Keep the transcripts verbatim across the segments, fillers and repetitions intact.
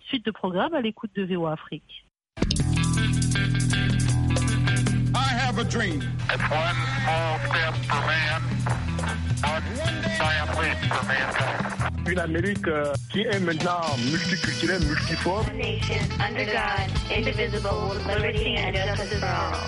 suite de programmes à l'écoute de V O A Afrique. I have a dream. It's one small step for man, one giant leap for mankind. Une Amérique euh, qui est maintenant multiculturelle, multiforme. Nation under God, indivisible, with liberty and justice for all.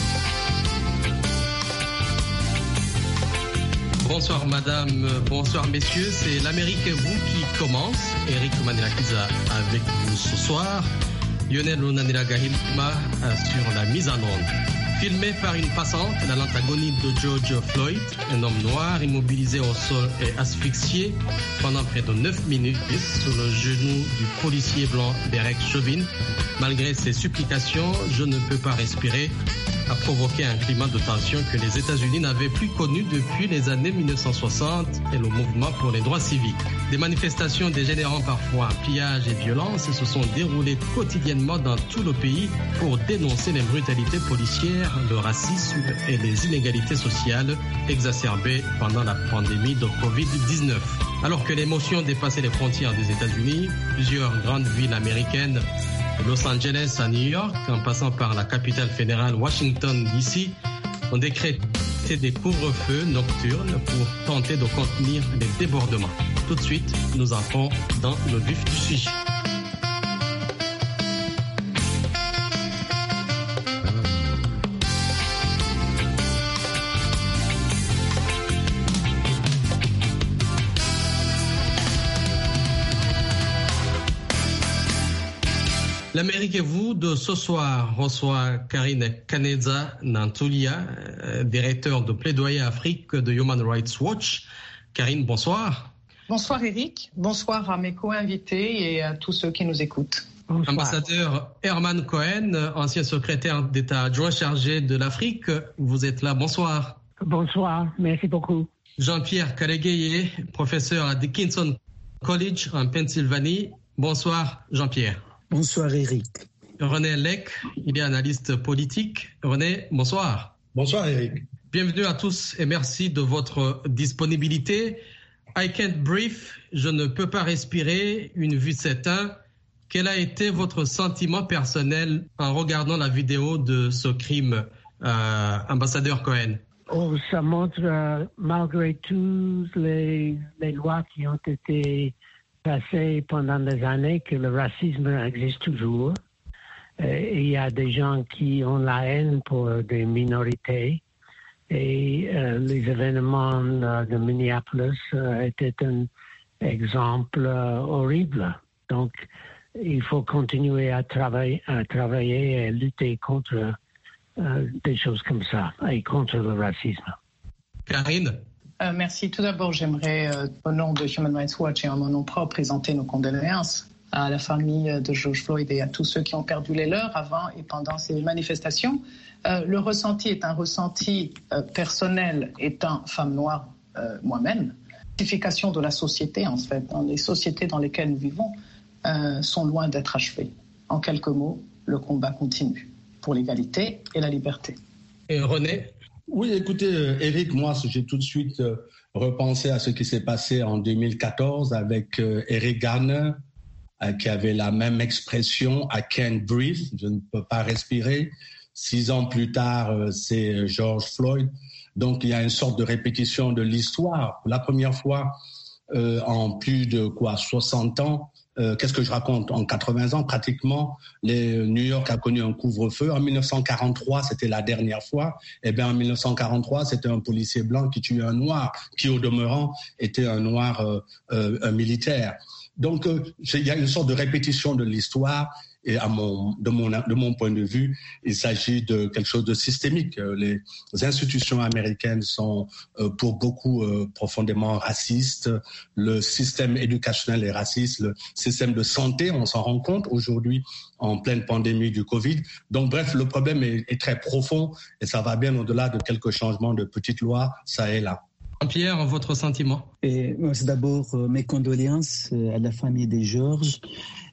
Bonsoir madame, bonsoir messieurs, c'est l'Amérique et vous qui commence. Eric Manirakiza avec vous ce soir. Lionel Lonanela Gahima sur la mise en onde. Filmé par une passante, la lente agonie de George Floyd, un homme noir immobilisé au sol et asphyxié pendant près de neuf minutes sur le genou du policier blanc Derek Chauvin. Malgré ses supplications, je ne peux pas respirer, a provoqué un climat de tension que les États-Unis n'avaient plus connu depuis les années mille neuf cent soixante et le mouvement pour les droits civiques. Des manifestations dégénérant parfois en pillage et violence se sont déroulées quotidiennement dans tout le pays pour dénoncer les brutalités policières, le racisme et les inégalités sociales exacerbées pendant la pandémie de covid dix-neuf. Alors que l'émotion dépassait les frontières des États-Unis, plusieurs grandes villes américaines, de Los Angeles à New York, en passant par la capitale fédérale Washington D C, ont décrété des couvre-feux nocturnes pour tenter de contenir les débordements. Tout de suite, nous entrons dans le vif du sujet. L'Amérique et vous de ce soir reçoit Karine Kaneza Nantulia, euh, directeur de plaidoyer Afrique de Human Rights Watch. Karine, bonsoir. Bonsoir Eric, bonsoir à mes co-invités et à tous ceux qui nous écoutent. Bonsoir. Ambassadeur Herman Cohen, ancien secrétaire d'État adjoint chargé de l'Afrique, vous êtes là, bonsoir. Bonsoir, merci beaucoup. Jean-Pierre Kalegeye, professeur à Dickinson College en Pennsylvanie. Bonsoir Jean-Pierre. Bonsoir Eric. René Lec, il est analyste politique. René, bonsoir. Bonsoir Eric. Bienvenue à tous et merci de votre disponibilité. I can't breathe, je ne peux pas respirer, une vue s'éteint. Quel a été votre sentiment personnel en regardant la vidéo de ce crime, euh, ambassadeur Cohen? Oh, ça montre, euh, malgré toutes les, les lois qui ont été passées pendant des années, que le racisme existe toujours. Euh, il y a des gens qui ont la haine pour des minorités. Et euh, les événements euh, de Minneapolis euh, étaient un exemple euh, horrible. Donc, il faut continuer à travailler, à travailler et lutter contre euh, des choses comme ça et contre le racisme. Karine? Euh, merci. Tout d'abord, j'aimerais, euh, au nom de Human Rights Watch et en mon nom propre, présenter nos condoléances à la famille de George Floyd et à tous ceux qui ont perdu les leurs avant et pendant ces manifestations. Euh, le ressenti est un ressenti euh, personnel, étant femme noire euh, moi-même. L'identification de la société, en fait, dans les sociétés dans lesquelles nous vivons, euh, sont loin d'être achevées. En quelques mots, le combat continue pour l'égalité et la liberté. Et René? Oui, écoutez, Eric, moi, j'ai tout de suite euh, repensé à ce qui s'est passé en deux mille quatorze avec euh, Eric Garner, euh, qui avait la même expression, I can't breathe, je ne peux pas respirer. Six ans plus tard, euh, c'est George Floyd. Donc, il y a une sorte de répétition de l'histoire. Pour la première fois euh, en plus de quoi, soixante ans, Euh, qu'est-ce que je raconte? En quatre-vingts ans, pratiquement, les, New York a connu un couvre-feu. En mille neuf cent quarante-trois, c'était la dernière fois. Eh bien, en mille neuf cent quarante-trois, c'était un policier blanc qui tuait un noir, qui, au demeurant, était un noir euh, euh, un militaire. Donc, euh, il y a une sorte de répétition de l'histoire. Et à mon, de, mon, de mon point de vue, il s'agit de quelque chose de systémique. Les institutions américaines sont euh, pour beaucoup euh, profondément racistes. Le système éducationnel est raciste. Le système de santé, on s'en rend compte aujourd'hui en pleine pandémie du Covid. Donc bref, le problème est, est très profond et ça va bien au-delà de quelques changements de petites lois, ça et là. Pierre, votre sentiment? Et moi, c'est d'abord euh, mes condoléances euh, à la famille de Georges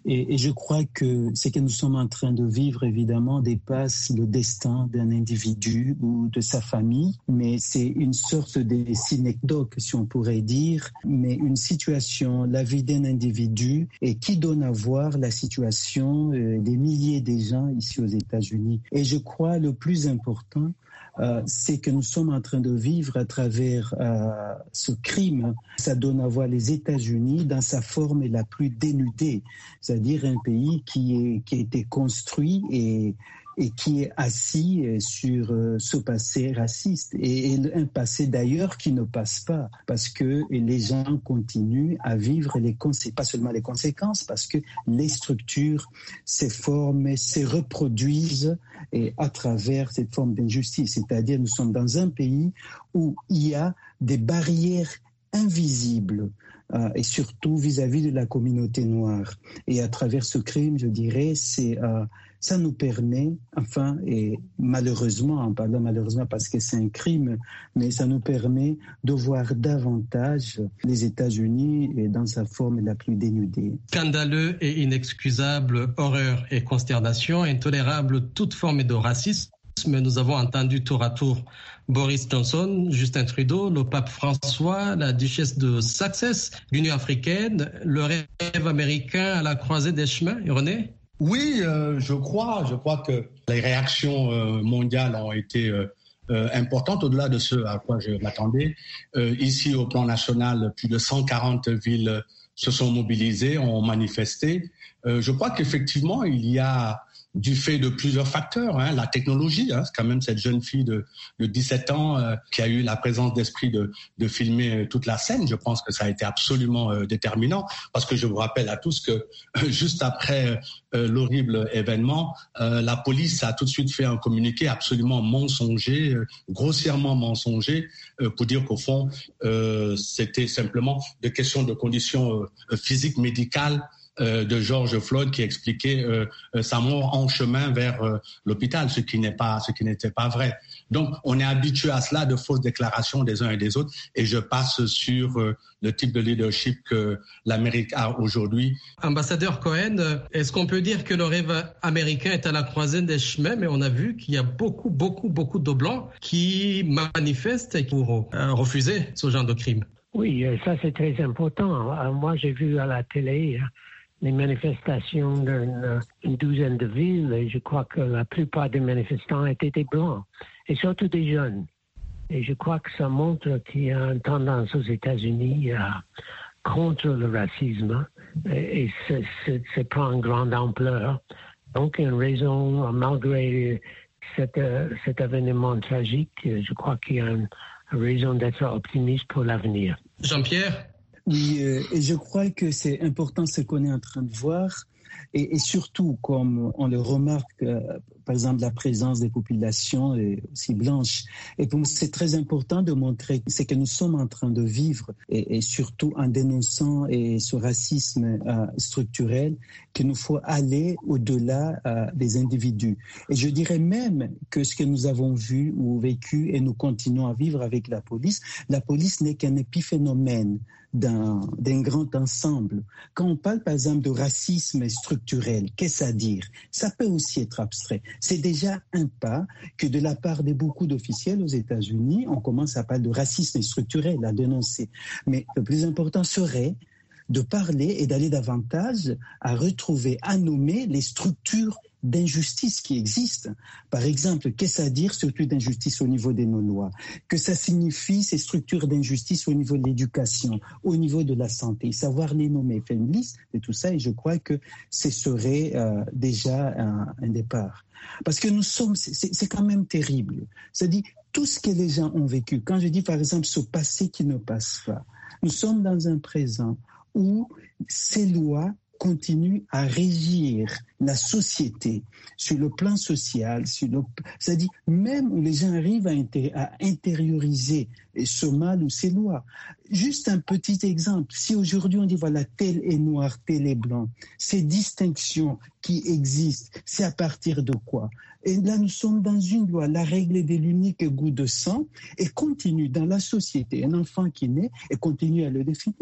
Et, et je crois que ce que nous sommes en train de vivre, évidemment, dépasse le destin d'un individu ou de sa famille, mais c'est une sorte de synecdoque, si on pourrait dire, mais une situation, la vie d'un individu, et qui donne à voir la situation euh, des milliers de gens ici aux États-Unis. Et je crois le plus important, Euh, c'est que nous sommes en train de vivre à travers euh, ce crime. Ça donne à voir les États-Unis dans sa forme la plus dénudée, c'est-à-dire un pays qui, est, qui a été construit et, et qui est assis sur euh, ce passé raciste et, et un passé d'ailleurs qui ne passe pas parce que les gens continuent à vivre les conséquences, pas seulement les conséquences, parce que les structures se forment, se reproduisent et à travers cette forme d'injustice. C'est-à-dire nous sommes dans un pays où il y a des barrières invisibles euh, et surtout vis-à-vis de la communauté noire. Et à travers ce crime, je dirais, c'est, euh, ça nous permet, enfin, et malheureusement, en parlant malheureusement parce que c'est un crime, mais ça nous permet de voir davantage les États-Unis dans sa forme la plus dénudée. Scandaleux et inexcusable, horreur et consternation, intolérable toute forme de racisme. Nous avons entendu tour à tour Boris Johnson, Justin Trudeau, le pape François, la duchesse de Sussex, l'Union africaine, le rêve américain à la croisée des chemins. René ? Oui, euh, je crois. Je crois que les réactions euh, mondiales ont été euh, euh, importantes au-delà de ce à quoi je m'attendais. Euh, ici, au plan national, plus de cent quarante villes se sont mobilisées, ont manifesté. Euh, je crois qu'effectivement, il y a du fait de plusieurs facteurs, hein, la technologie, hein, c'est quand même cette jeune fille de, de dix-sept ans euh, qui a eu la présence d'esprit de, de filmer toute la scène. Je pense que ça a été absolument euh, déterminant, parce que je vous rappelle à tous que euh, juste après euh, l'horrible événement, euh, la police a tout de suite fait un communiqué absolument mensonger, euh, grossièrement mensonger, euh, pour dire qu'au fond, euh, c'était simplement des questions de conditions euh, physiques, médicales, de George Floyd qui expliquait euh, sa mort en chemin vers euh, l'hôpital, ce qui n'est pas, ce qui n'était pas vrai. Donc, on est habitué à cela, de fausses déclarations des uns et des autres, et je passe sur euh, le type de leadership que l'Amérique a aujourd'hui. Ambassadeur Cohen, est-ce qu'on peut dire que le rêve américain est à la croisée des chemins, mais on a vu qu'il y a beaucoup, beaucoup, beaucoup de Blancs qui manifestent et qui vont euh, refuser ce genre de crime? Oui, ça c'est très important. Moi, j'ai vu à la télé les manifestations d'une une douzaine de villes, et je crois que la plupart des manifestants étaient des Blancs, et surtout des jeunes. Et je crois que ça montre qu'il y a une tendance aux États-Unis à, contre le racisme, et, et ça prend une grande ampleur. Donc, une raison, malgré cet, cet événement tragique, je crois qu'il y a une raison d'être optimiste pour l'avenir. Jean-Pierre? Oui, euh, et je crois que c'est important ce qu'on est en train de voir, et, et surtout comme on le remarque, euh, par exemple la présence des populations aussi blanches. Et pour moi, c'est très important de montrer ce que nous sommes en train de vivre, et, et surtout en dénonçant et ce racisme euh, structurel, qu'il nous faut aller au-delà euh, des individus. Et je dirais même que ce que nous avons vu ou vécu, et nous continuons à vivre avec la police, la police n'est qu'un épiphénomène d'un, d'un grand ensemble. Quand on parle par exemple de racisme structurel, qu'est-ce à dire? Ça peut aussi être abstrait. C'est déjà un pas que de la part de beaucoup d'officiels aux États-Unis, on commence à parler de racisme structurel, à dénoncer. Mais le plus important serait de parler et d'aller davantage à retrouver, à nommer les structures d'injustice qui existent. Par exemple, qu'est-ce à dire surtout d'injustice au niveau de nos lois? Que ça signifie ces structures d'injustice au niveau de l'éducation, au niveau de la santé, savoir les nommer, faire une liste de tout ça, et je crois que ce serait euh, déjà un, un départ. Parce que nous sommes, c'est, c'est quand même terrible. C'est-à-dire, tout ce que les gens ont vécu, quand je dis par exemple ce passé qui ne passe pas, nous sommes dans un présent où ces lois continue à régir la société sur le plan social, sur le, c'est-à-dire même où les gens arrivent à, inté- à intérioriser ce mal ou ces lois. Juste un petit exemple, si aujourd'hui on dit voilà, tel est noir, tel est blanc, ces distinctions qui existent, c'est à partir de quoi? Et là, nous sommes dans une loi, la règle est de l'unique goût de sang, et continue dans la société, un enfant qui naît et continue à le définir.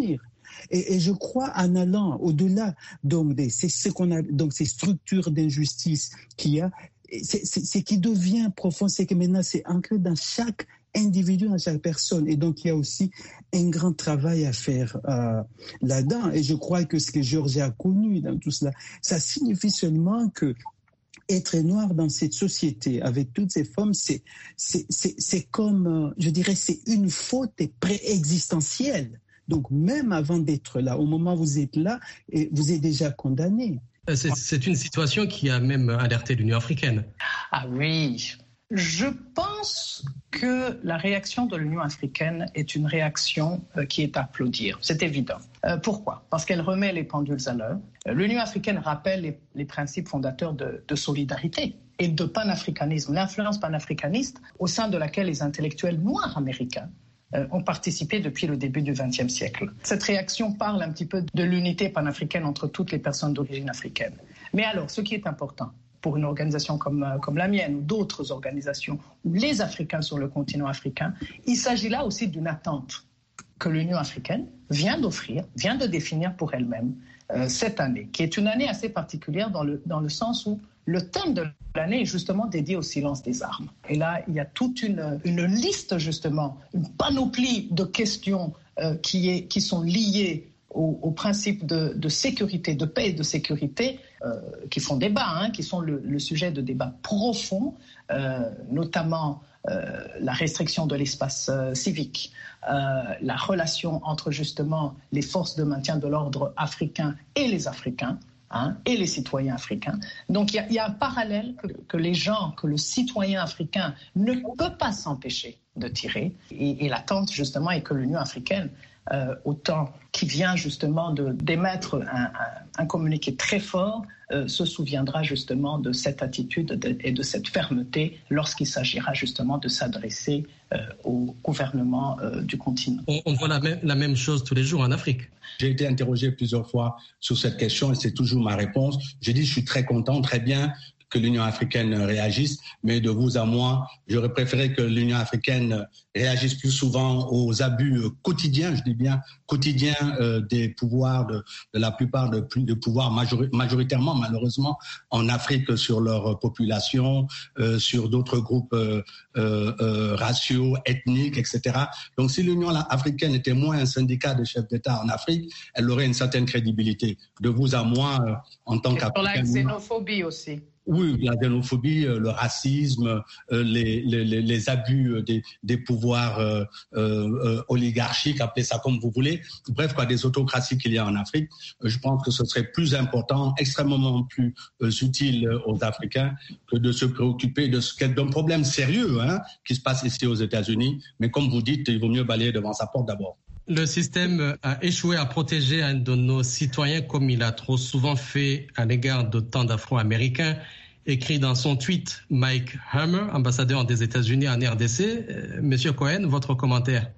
Et, et je crois en allant au-delà donc des c'est ce qu'on a donc ces structures d'injustice qu'il y a, c'est, c'est, c'est qui devient profond, c'est que maintenant c'est ancré dans chaque individu, dans chaque personne. Et donc, il y a aussi un grand travail à faire euh, là-dedans. Et je crois que ce que Georgia a connu dans tout cela, ça signifie seulement que être noir dans cette société, avec toutes ces femmes, c'est, c'est, c'est, c'est comme, je dirais, c'est une faute pré-existentielle. Donc, même avant d'être là, au moment où vous êtes là, vous êtes déjà condamné. C'est, c'est une situation qui a même alerté l'Union africaine. Ah oui. Je pense que la réaction de l'Union africaine est une réaction euh, qui est à applaudir. C'est évident. Euh, pourquoi ? Parce qu'elle remet les pendules à l'heure. Euh, L'Union africaine rappelle les, les principes fondateurs de, de solidarité et de panafricanisme, l'influence panafricaniste au sein de laquelle les intellectuels noirs américains euh, ont participé depuis le début du vingtième siècle. Cette réaction parle un petit peu de l'unité panafricaine entre toutes les personnes d'origine africaine. Mais alors, ce qui est important, pour une organisation comme, comme la mienne ou d'autres organisations, ou les Africains sur le continent africain, il s'agit là aussi d'une attente que l'Union africaine vient d'offrir, vient de définir pour elle-même euh, cette année, qui est une année assez particulière dans le, dans le sens où le thème de l'année est justement dédié au silence des armes. Et là, il y a toute une, une liste, justement, une panoplie de questions euh, qui, est, qui sont liées Aux, aux principes de, de sécurité, de paix et de sécurité euh, qui font débat, hein, qui sont le, le sujet de débats profonds, euh, notamment euh, la restriction de l'espace euh, civique, euh, la relation entre justement les forces de maintien de l'ordre africain et les Africains, hein, et les citoyens africains. Donc il y, y a un parallèle que, que les gens, que le citoyen africain ne peut pas s'empêcher de tirer. Et, et l'attente justement est que l'Union africaine, Euh, autant qui vient justement de, d'émettre un, un, un communiqué très fort, euh, se souviendra justement de cette attitude de, et de cette fermeté lorsqu'il s'agira justement de s'adresser euh, au gouvernement euh, du continent. On, on voit la même, la même chose tous les jours en Afrique. J'ai été interrogé plusieurs fois sur cette question et c'est toujours ma réponse. J'ai dit je suis très content, très bien que l'Union africaine réagisse, mais de vous à moi, j'aurais préféré que l'Union africaine réagisse plus souvent aux abus quotidiens, je dis bien quotidiens, euh, des pouvoirs, de, de la plupart de, de pouvoirs majori- majoritairement, malheureusement, en Afrique sur leur population, euh, sur d'autres groupes euh, euh, raciaux, ethniques, et cetera. Donc si l'Union africaine était moins un syndicat de chefs d'État en Afrique, elle aurait une certaine crédibilité. De vous à moi, euh, en tant qu'Africain... Sur la xénophobie aussi. Oui, la xénophobie, le racisme, les, les, les abus des, des pouvoirs euh, euh, oligarchiques, appelez ça comme vous voulez, bref, quoi, des autocraties qu'il y a en Afrique. Je pense que ce serait plus important, extrêmement plus euh, utile aux Africains que de se préoccuper de ce, d'un problème sérieux hein, qui se passe ici aux États-Unis. Mais comme vous dites, il vaut mieux balayer devant sa porte d'abord. Le système a échoué à protéger un de nos citoyens comme il a trop souvent fait à l'égard de tant d'Afro-Américains, écrit dans son tweet Mike Hammer, ambassadeur des États-Unis en R D C. Euh, Monsieur Cohen, votre commentaire?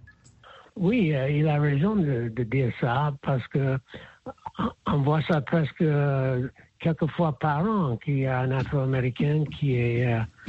Oui, euh, il a raison de, de dire ça parce que on voit ça presque euh, quelques fois par an qu'il y a un Afro-Américain qui est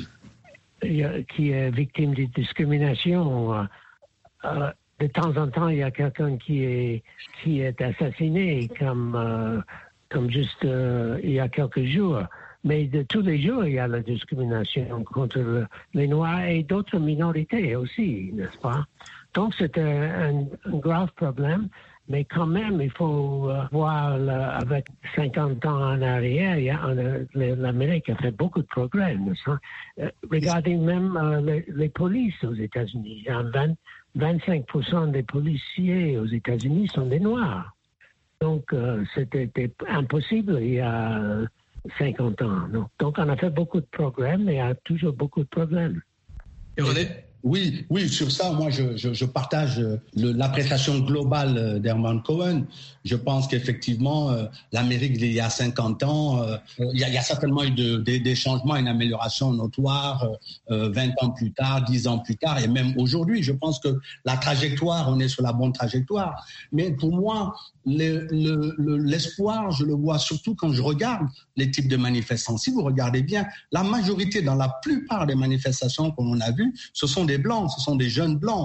euh, qui est victime de discrimination. Euh, de temps en temps, il y a quelqu'un qui est qui est assassiné, comme euh, comme juste euh, il y a quelques jours. Mais de tous les jours, il y a la discrimination contre le, les Noirs et d'autres minorités aussi, n'est-ce pas? Donc, c'est un, un, un grave problème. Mais quand même, il faut euh, voir, là, avec cinquante ans en arrière, il y a, on, l'Amérique a fait beaucoup de progrès. N'est-ce pas? Euh, regardez même euh, les, les polices aux États-Unis. vingt, vingt-cinq pour cent des policiers aux États-Unis sont des Noirs. Donc, euh, c'était impossible il y a cinquante ans. Non. Donc, on a fait beaucoup de progrès, mais il y a toujours beaucoup de problèmes. Et René? Oui, oui, sur ça, moi, je, je, je partage le, l'appréciation globale d'Herman Cohen. Je pense qu'effectivement, euh, l'Amérique, il y a cinquante ans, euh, il, y a, il y a certainement eu de, de, des changements, une amélioration notoire, euh, vingt ans plus tard, dix ans plus tard, et même aujourd'hui. Je pense que la trajectoire, on est sur la bonne trajectoire. Mais pour moi, le, le, le, l'espoir, je le vois surtout quand je regarde les types de manifestants. Si vous regardez bien, la majorité, dans la plupart des manifestations qu'on a vues, ce sont des Blancs, ce sont des jeunes Blancs.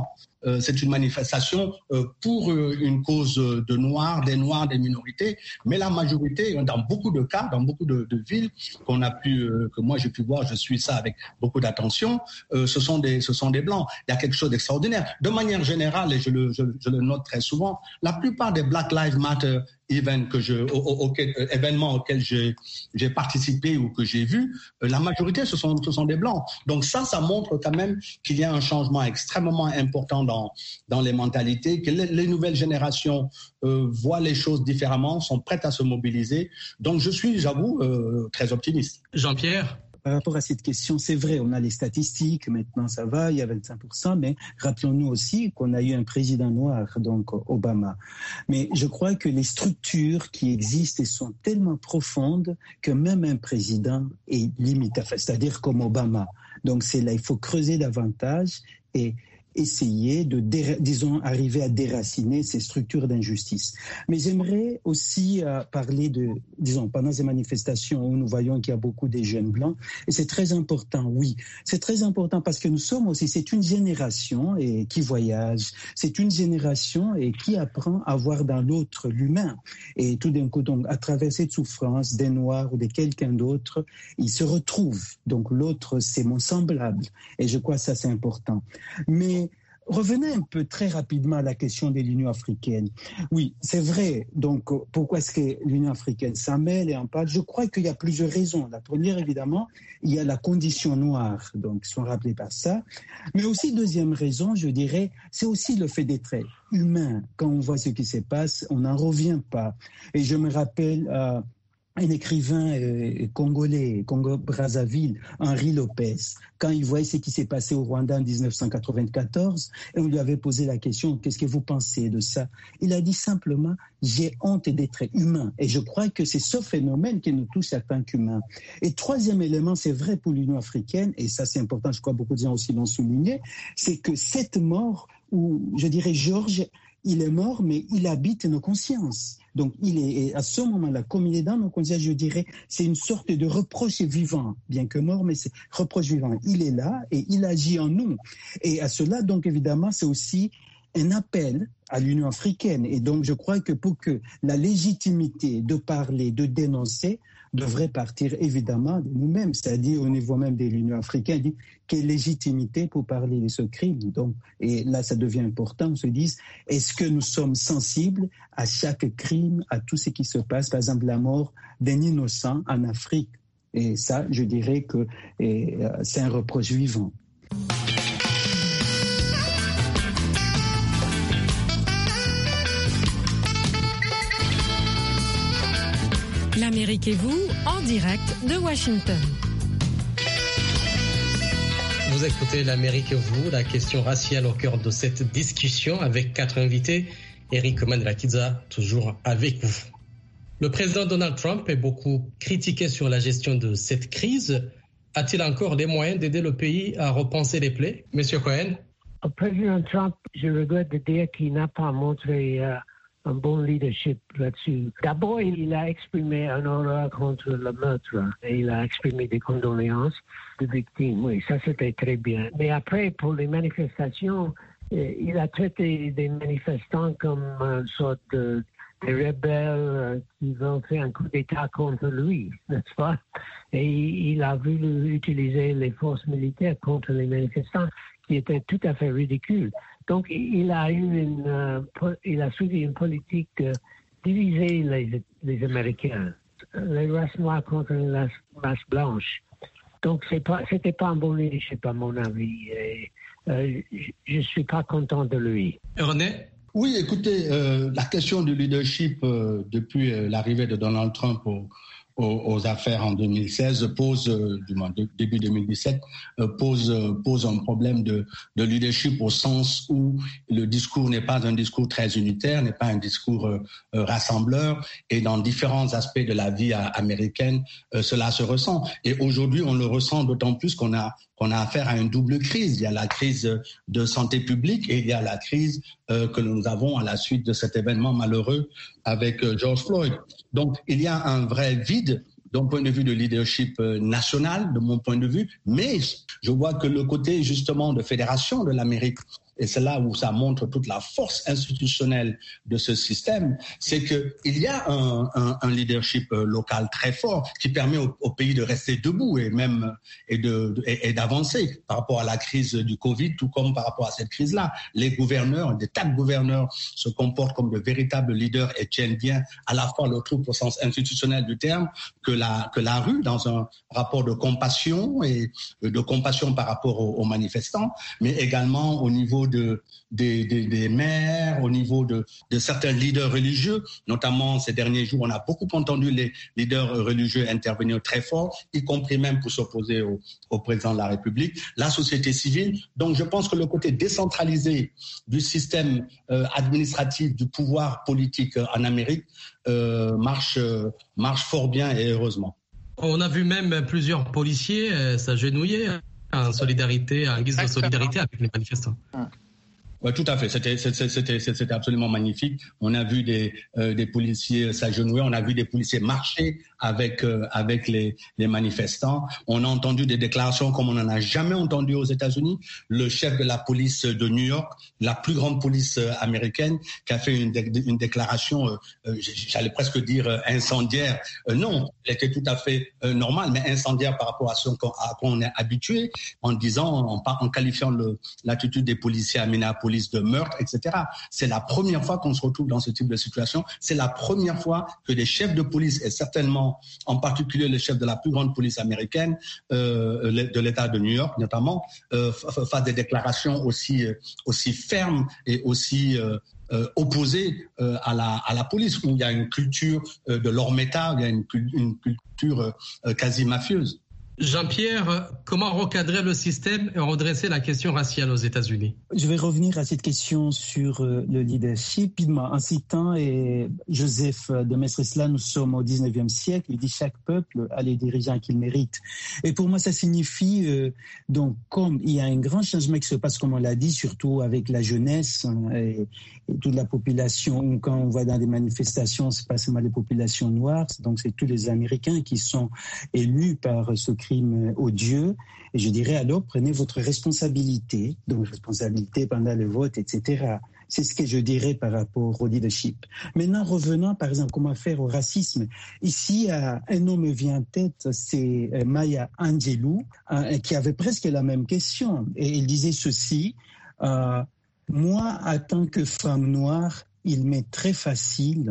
euh, c'est une manifestation euh, pour euh, une cause de Noirs, des Noirs, des minorités. Mais la majorité, dans beaucoup de cas, dans beaucoup de, de villes qu'on a pu, euh, que moi j'ai pu voir, je suis ça avec beaucoup d'attention, euh, ce sont des, ce sont des Blancs. Il y a quelque chose d'extraordinaire. De manière générale, et je le, je, je le note très souvent, la plupart des Black Lives Matter event que je, au, au, auquel, euh, événements auxquels j'ai, j'ai participé ou que j'ai vu, euh, la majorité ce sont, ce sont des Blancs. Donc ça, ça montre quand même qu'il y a un changement extrêmement important dans, dans les mentalités, que les, les nouvelles générations euh, voient les choses différemment, sont prêtes à se mobiliser. Donc je suis, j'avoue, euh, très optimiste. Jean-Pierre ? Par rapport à cette question, c'est vrai, on a les statistiques, maintenant ça va, il y a vingt-cinq pour cent, mais rappelons-nous aussi qu'on a eu un président noir, donc Obama. Mais je crois que les structures qui existent sont tellement profondes que même un président est limite, c'est-à-dire comme Obama. Donc c'est là, il faut creuser davantage et essayer de, déra- disons, arriver à déraciner ces structures d'injustice. Mais j'aimerais aussi euh, parler de, disons, pendant ces manifestations où nous voyons qu'il y a beaucoup de jeunes blancs, et c'est très important, oui, c'est très important parce que nous sommes aussi, c'est une génération et, qui voyage, c'est une génération et qui apprend à voir dans l'autre l'humain. Et tout d'un coup, donc, à travers cette souffrance des Noirs ou de quelqu'un d'autre, ils se retrouvent. Donc l'autre, c'est mon semblable. Et je crois que ça, c'est important. Mais revenez un peu très rapidement à la question de l'Union africaine. Oui, c'est vrai. Donc, pourquoi est-ce que l'Union africaine s'en mêle et en parle ? Je crois qu'il y a plusieurs raisons. La première, évidemment, il y a la condition noire, donc ils sont rappelés par ça. Mais aussi, deuxième raison, je dirais, c'est aussi le fait d'être humain. Quand on voit ce qui se passe, on n'en revient pas. Et je me rappelle... Euh, un écrivain euh, congolais, Congo-Brazzaville, Henri Lopez, quand il voyait ce qui s'est passé au Rwanda en dix-neuf cent quatre-vingt-quatorze, et on lui avait posé la question, qu'est-ce que vous pensez de ça ? Il a dit simplement, j'ai honte d'être humain. Et je crois que c'est ce phénomène qui nous touche en tant qu'humains. Et troisième élément, c'est vrai pour l'Union africaine, et ça c'est important, je crois beaucoup de gens aussi l'ont souligné, c'est que cette mort, où je dirais Georges, il est mort, mais il habite nos consciences. Donc, il est, à ce moment-là, comme il est dans nos consciences, je dirais, c'est une sorte de reproche vivant, bien que mort, mais c'est reproche vivant. Il est là et il agit en nous. Et à cela, donc, évidemment, c'est aussi un appel à l'Union africaine. Et donc, je crois que pour que la légitimité de parler, de dénoncer, devrait partir évidemment de nous-mêmes, c'est-à-dire au niveau même de l'Union africaine, dit quelle légitimité pour parler de ce crime. Donc, et là, ça devient important. On se dit, est-ce que nous sommes sensibles à chaque crime, à tout ce qui se passe, par exemple la mort d'un innocent en Afrique? Et ça, je dirais que et, euh, c'est un reproche vivant. L'Amérique et vous, en direct de Washington. Vous écoutez l'Amérique et vous, la question raciale au cœur de cette discussion avec quatre invités. Eric Mandela-Kizza, toujours avec vous. Le président Donald Trump est beaucoup critiqué sur la gestion de cette crise. A-t-il encore des moyens d'aider le pays à repenser les plaies? Monsieur Cohen? Le président Trump, je regrette de dire qu'il n'a pas montré... Euh... un bon leadership là-dessus. D'abord, il a exprimé un horreur contre le meurtre et il a exprimé des condoléances des victimes. Oui, ça c'était très bien. Mais après, pour les manifestations, il a traité des manifestants comme une sorte de, de rebelles qui vont faire un coup d'État contre lui, n'est-ce pas? Et il a voulu utiliser les forces militaires contre les manifestants, qui était tout à fait ridicule. Donc, il a eu une, euh, il a suivi une politique de diviser les, les Américains, les races noires contre les races blanches. Donc, c'est pas, c'était pas un bon leadership à mon avis. Et, euh, je suis pas content de lui. René? Oui, écoutez, euh, la question du leadership euh, depuis euh, l'arrivée de Donald Trump au aux affaires en deux mille seize pose, euh, du moins début deux mille dix-sept, euh, pose euh, pose un problème de, de leadership au sens où le discours n'est pas un discours très unitaire, n'est pas un discours euh, euh, rassembleur, et dans différents aspects de la vie à, américaine, euh, cela se ressent. Et aujourd'hui, on le ressent d'autant plus qu'on a qu'on a affaire à une double crise. Il y a la crise de santé publique et il y a la crise euh, que nous avons à la suite de cet événement malheureux avec euh, George Floyd. Donc, il y a un vrai vide d'un point de vue de leadership euh, national, de mon point de vue, mais je vois que le côté justement de fédération de l'Amérique et c'est là où ça montre toute la force institutionnelle de ce système, c'est qu'il y a un, un, un leadership local très fort qui permet au, au pays de rester debout et même et, de, et, et d'avancer par rapport à la crise du Covid, tout comme par rapport à cette crise-là. Les gouverneurs, des tas de gouverneurs se comportent comme de véritables leaders et tiennent bien à la fois le troupe au sens institutionnel du terme que la, que la rue, dans un rapport de compassion et de compassion par rapport aux, aux manifestants, mais également au niveau de, des, des, des maires, au niveau de, de certains leaders religieux. Notamment ces derniers jours, on a beaucoup entendu les leaders religieux intervenir très fort, y compris même pour s'opposer au, au président de la République, la société civile. Donc je pense que le côté décentralisé du système euh, administratif, du pouvoir politique en Amérique euh, marche, euh, marche fort bien et heureusement. On a vu même plusieurs policiers euh, s'agenouiller en solidarité, en guise de solidarité avec les manifestants. Oui, tout à fait. C'était, c'était, c'était, c'était absolument magnifique. On a vu des, euh, des policiers s'agenouiller, on a vu des policiers marcher avec, euh, avec les, les manifestants. On a entendu des déclarations comme on n'en a jamais entendu aux États-Unis. Le chef de la police de New York, la plus grande police américaine, qui a fait une, dé- une déclaration, euh, j'allais presque dire euh, incendiaire. Euh, non, elle était tout à fait euh, normale, mais incendiaire par rapport à ce qu'on, à quoi on est habitué, en disant, en, en qualifiant le, l'attitude des policiers à Minneapolis de meurtre, et cetera. C'est la première fois qu'on se retrouve dans ce type de situation. C'est la première fois que des chefs de police, et certainement en particulier le chef de la plus grande police américaine, euh, de l'État de New York notamment, euh, fassent des déclarations aussi, aussi fermes et aussi euh, euh, opposées euh, à, la, à la police, où il y a une culture euh, de l'hormeta, il y a une, une culture euh, quasi mafieuse. Jean-Pierre, comment recadrer le système et redresser la question raciale aux États-Unis? Je vais revenir à cette question sur le leadership. En citant et Joseph de Maistre-Isla, nous sommes au dix-neuvième siècle. Il dit chaque peuple a les dirigeants qu'il mérite. Et pour moi, ça signifie, euh, donc, comme il y a un grand changement qui se passe, comme on l'a dit, surtout avec la jeunesse hein, et, et toute la population. Quand on va dans des manifestations, c'est pas seulement les populations noires, donc c'est tous les Américains qui sont élus par ce crime odieux. Et je dirais alors, prenez votre responsabilité, donc responsabilité pendant le vote, et cetera. C'est ce que je dirais par rapport au leadership. Maintenant, revenons par exemple, comment faire au racisme. Ici, un nom me vient en tête, c'est Maya Angelou, qui avait presque la même question. Et il disait ceci, euh, moi, en tant que femme noire, il m'est très facile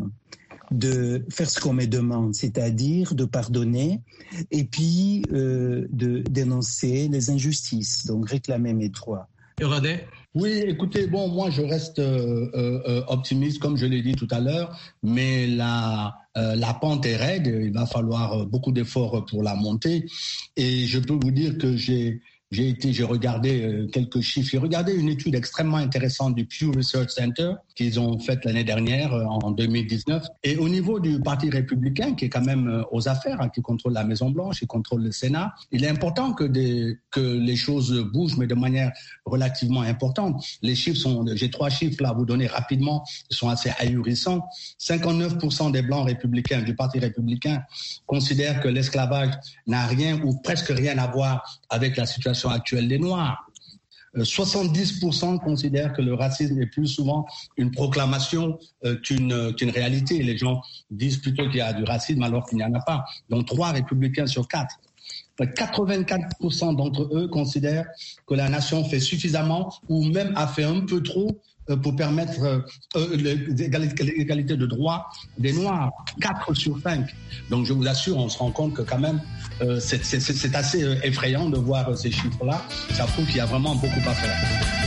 de faire ce qu'on me demande, c'est-à-dire de pardonner et puis euh, de dénoncer les injustices, donc réclamer mes droits. Et René ? Oui, écoutez, bon, moi je reste euh, euh, optimiste, comme je l'ai dit tout à l'heure, mais la, euh, la pente est raide, il va falloir beaucoup d'efforts pour la monter. Et je peux vous dire que j'ai J'ai été, j'ai regardé euh, quelques chiffres. J'ai regardé une étude extrêmement intéressante du Pew Research Center qu'ils ont faite l'année dernière, euh, en deux mille dix-neuf. Et au niveau du Parti républicain, qui est quand même euh, aux affaires, hein, qui contrôle la Maison-Blanche, qui contrôle le Sénat, il est important que, des, que les choses bougent, mais de manière relativement importante. Les chiffres sont, j'ai trois chiffres là à vous donner rapidement, ils sont assez ahurissants. cinquante-neuf pour cent des Blancs républicains, du Parti républicain, considèrent que l'esclavage n'a rien ou presque rien à voir avec la situation actuelle des Noirs. Euh, soixante-dix pour cent considèrent que le racisme est plus souvent une proclamation euh, qu'une, qu'une réalité. Les gens disent plutôt qu'il y a du racisme alors qu'il n'y en a pas. Donc trois républicains sur quatre. quatre-vingt-quatre pour cent d'entre eux considèrent que la nation fait suffisamment ou même a fait un peu trop pour permettre euh, l'égalité de droits des Noirs, quatre sur cinq. Donc je vous assure, on se rend compte que quand même, euh, c'est, c'est, c'est assez effrayant de voir ces chiffres-là. Ça prouve qu'il y a vraiment beaucoup à faire.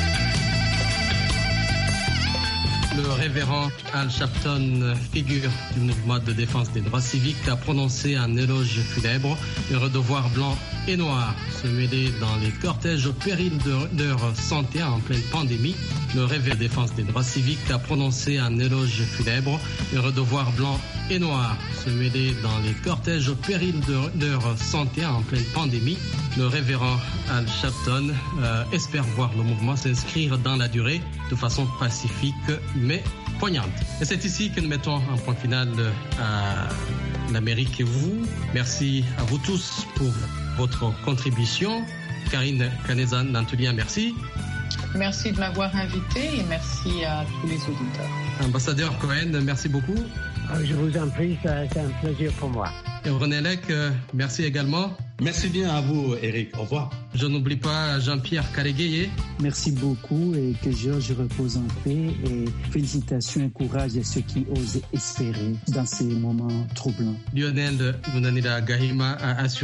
Le révérend Al Sharpton, figure du mouvement de défense des droits civiques, a prononcé un éloge funèbre. Les redevoirs blancs et noirs se mêler dans les cortèges au péril de leur santé en pleine pandémie. Le révérend de défense des droits civiques a prononcé un éloge funèbre. Les redevoirs blancs et noirs se mêler dans les cortèges au péril de leur santé en pleine pandémie. Le révérend Al Sharpton euh, espère voir le mouvement s'inscrire dans la durée de façon pacifique mais poignante. Et c'est ici que nous mettons un point final à l'Amérique et vous. Merci à vous tous pour votre contribution. Karine Canezan d'Antulien, merci. Merci de m'avoir invité et merci à tous les auditeurs. Ambassadeur Cohen, merci beaucoup. Je vous en prie, c'est un plaisir pour moi. Et René Lec, merci également. Merci bien à vous, Eric. Au revoir. Je n'oublie pas Jean-Pierre Carégué. Merci beaucoup et que Georges repose en paix. Et félicitations et courage à ceux qui osent espérer dans ces moments troublants. Lionel Lunanila Gahima a assuré